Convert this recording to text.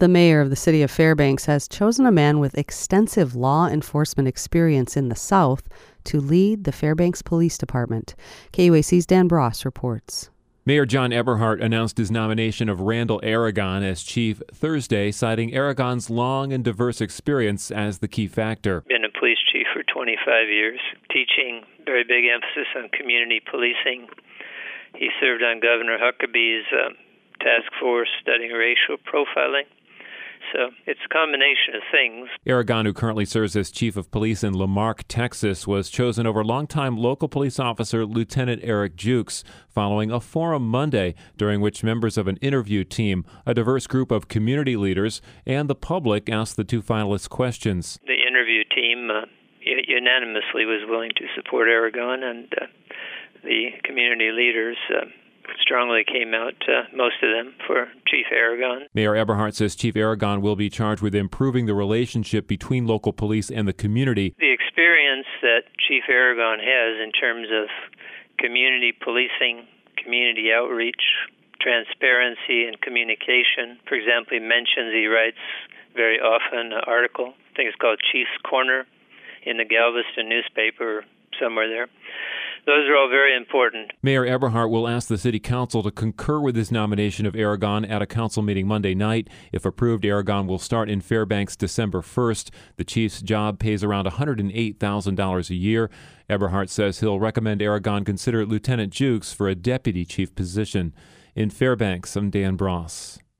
The mayor of the city of Fairbanks has chosen a man with extensive law enforcement experience in the South to lead the Fairbanks Police Department. KUAC's Dan Bross reports. Mayor John Eberhardt announced his nomination of Randall Aragon as chief Thursday, citing Aragon's long and diverse experience as the key factor. Been a police chief for 25 years, teaching, very big emphasis on community policing. He served on Governor Huckabee's task force studying racial profiling. So it's a combination of things. Aragon, who currently serves as chief of police in Lamarck, Texas, was chosen over longtime local police officer Lieutenant Eric Jukes following a forum Monday during which members of an interview team, a diverse group of community leaders, and the public asked the two finalists questions. The interview team unanimously was willing to support Aragon, and the community leaders strongly came out, most of them, for Chief Aragon. Mayor Eberhardt says Chief Aragon will be charged with improving the relationship between local police and the community. The experience that Chief Aragon has in terms of community policing, community outreach, transparency, and communication. For example, he writes very often an article, I think it's called Chief's Corner, in the Galveston newspaper, somewhere there. Those are all very important. Mayor Eberhardt will ask the City Council to concur with his nomination of Aragon at a council meeting Monday night. If approved, Aragon will start in Fairbanks December 1st. The chief's job pays around $108,000 a year. Eberhardt says he'll recommend Aragon consider Lieutenant Jukes for a deputy chief position. In Fairbanks, I'm Dan Bross.